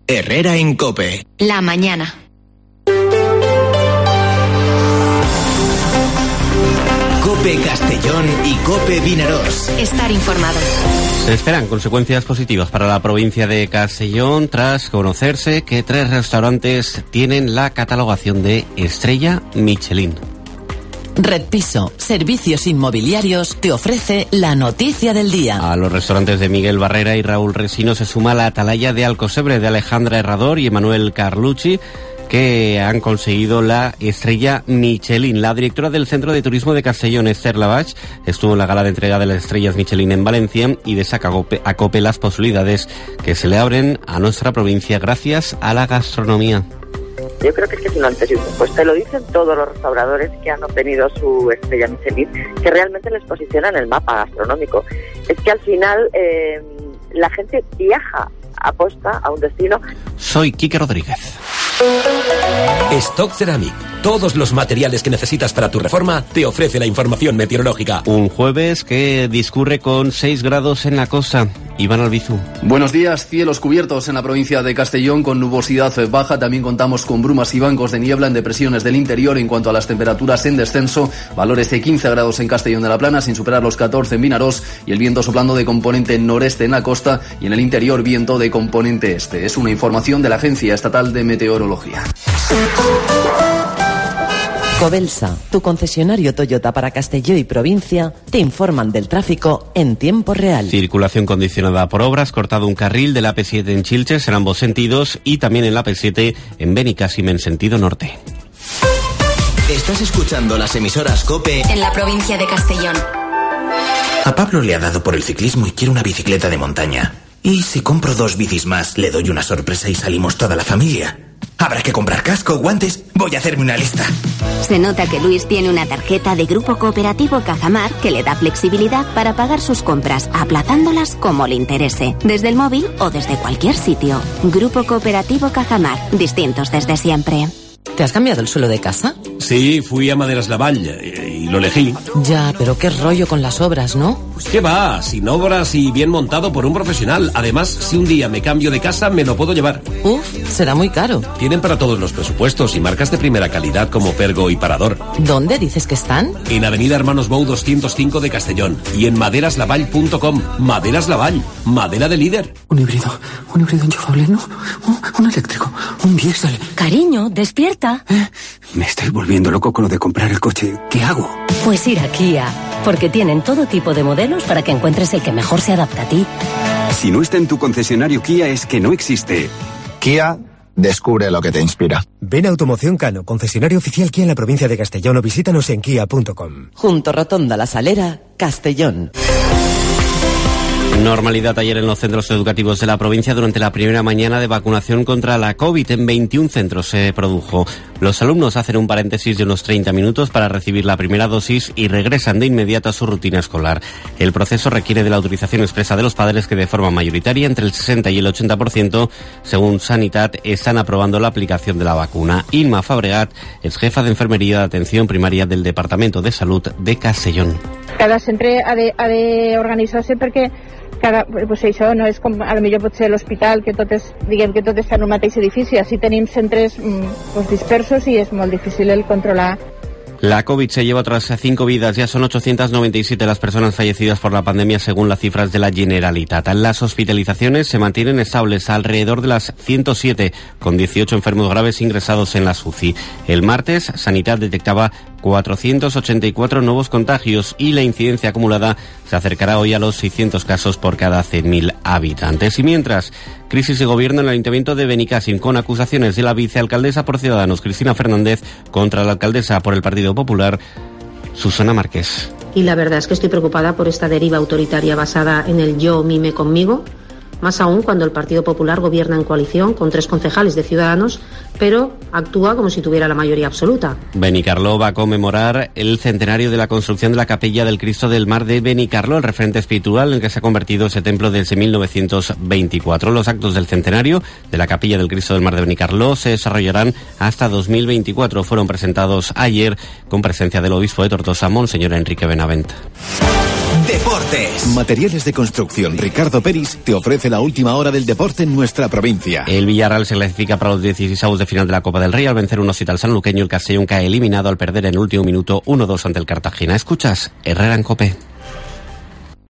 Herrera en COPE. La mañana. COPE Castellón y COPE Vinaròs. Estar informado. Se esperan consecuencias positivas para la provincia de Castellón tras conocerse que 3 restaurantes tienen la catalogación de Estrella Michelin. Red Piso, servicios inmobiliarios, te ofrece la noticia del día. A los restaurantes de Miguel Barrera y Raúl Resino se suma la Atalaya de Alcosebre de Alejandra Herrador y Emanuel Carlucci, que han conseguido la Estrella Michelin. La directora del Centro de Turismo de Castellón, Esther Lavach, estuvo en la gala de entrega de las estrellas Michelin en Valencia y destaca a COPE las posibilidades que se le abren a nuestra provincia gracias a la gastronomía. Yo creo que es un antes y un después. Te lo dicen todos los restauradores que han obtenido su estrella Michelin, que realmente les posiciona en el mapa gastronómico. Es que al final la gente viaja, aposta a un destino. Soy Quique Rodríguez. Stock Ceramic. Todos los materiales que necesitas para tu reforma te ofrece la información meteorológica. Un jueves que discurre con 6 grados en la costa. Iván Albizú. Buenos días. Cielos cubiertos en la provincia de Castellón con nubosidad baja. También contamos con brumas y bancos de niebla en depresiones del interior. En cuanto a las temperaturas en descenso, valores de 15 grados en Castellón de la Plana, sin superar los 14 en Vinaròs, y el viento soplando de componente noreste en la costa y en el interior viento de componente este. Es una información de la Agencia Estatal de Meteorología. Covelsa, tu concesionario Toyota para Castelló y provincia, te informan del tráfico en tiempo real. Circulación condicionada por obras, cortado un carril de la AP7 en Chilches en ambos sentidos y también en la AP7 en Benicàssim en sentido norte. Estás escuchando las emisoras COPE en la provincia de Castellón. A Pablo le ha dado por el ciclismo y quiere una bicicleta de montaña. ¿Y si compro 2 bicis más, le doy una sorpresa y salimos toda la familia? Habrá que comprar casco, guantes. Voy a hacerme una lista. Se nota que Luis tiene una tarjeta de Grupo Cooperativo Cajamar que le da flexibilidad para pagar sus compras, aplazándolas como le interese, desde el móvil o desde cualquier sitio. Grupo Cooperativo Cajamar, distintos desde siempre. ¿Te has cambiado el suelo de casa? Sí, fui a Maderas Lavall y lo elegí. Ya, pero qué rollo con las obras, ¿no? Pues qué va, sin obras y bien montado por un profesional. Además, si un día me cambio de casa, me lo puedo llevar. Uf, será muy caro. Tienen para todos los presupuestos y marcas de primera calidad como Pergo y Parador. ¿Dónde dices que están? En Avenida Hermanos Bou 205 de Castellón y en maderaslavall.com. Maderas Lavall, madera de líder. Un híbrido enchufable, ¿no? Un eléctrico, un diésel. Cariño, despierta. Me estoy volviendo loco con lo de comprar el coche. ¿Qué hago? Pues ir a Kia, porque tienen todo tipo de modelos para que encuentres el que mejor se adapta a ti. Si no está en tu concesionario Kia es que no existe. Kia, descubre lo que te inspira. Ven a Automoción Cano, concesionario oficial Kia en la provincia de Castellón, o visítanos en kia.com. Junto Rotonda La Salera, Castellón. Normalidad ayer en los centros educativos de la provincia durante la primera mañana de vacunación contra la COVID. En 21 centros se produjo. Los alumnos hacen un paréntesis de unos 30 minutos para recibir la primera dosis y regresan de inmediato a su rutina escolar. El proceso requiere de la autorización expresa de los padres que de forma mayoritaria, entre el 60 y el 80%, según Sanitat, están aprobando la aplicación de la vacuna. Inma Fabregat es jefa de Enfermería de Atención Primaria del Departamento de Salud de Castellón. Cada centre ha de organitzar-se perquè pues això no és com a lo millor pot ser l'hospital que tot està en un mateix edifici. Així tenim centres dispersos i és molt difícil el controlar. La COVID se lleva otras 5 vidas. Ya son 897 las personas fallecidas por la pandemia según las cifras de la Generalitat. Las hospitalizaciones se mantienen estables alrededor de las 107, con 18 enfermos graves ingresados en las UCI. El martes, Sanitat detectaba 484 nuevos contagios y la incidencia acumulada se acercará hoy a los 600 casos por cada 100.000 habitantes. Y mientras, crisis de gobierno en el Ayuntamiento de Benicàssim con acusaciones de la vicealcaldesa por Ciudadanos, Cristina Fernández, contra la alcaldesa por el Partido Popular, Susana Márquez. Y la verdad es que estoy preocupada por esta deriva autoritaria basada en el yo mime conmigo, más aún cuando el Partido Popular gobierna en coalición con 3 concejales de Ciudadanos, pero actúa como si tuviera la mayoría absoluta. Benicarló va a conmemorar el centenario de la construcción de la Capilla del Cristo del Mar de Benicarló, el referente espiritual en el que se ha convertido ese templo desde 1924. Los actos del centenario de la Capilla del Cristo del Mar de Benicarló se desarrollarán hasta 2024. Fueron presentados ayer con presencia del obispo de Tortosa, Monseñor Enrique Benavent. Deportes. Materiales de construcción Ricardo Peris te ofrece la última hora del deporte en nuestra provincia. El Villarreal se clasifica para los 16avos de final de la Copa del Rey al vencer 1-7 al sanluqueño. El Castellón cae eliminado al perder en el último minuto 1-2 ante el Cartagena. Escuchas Herrera en COPE.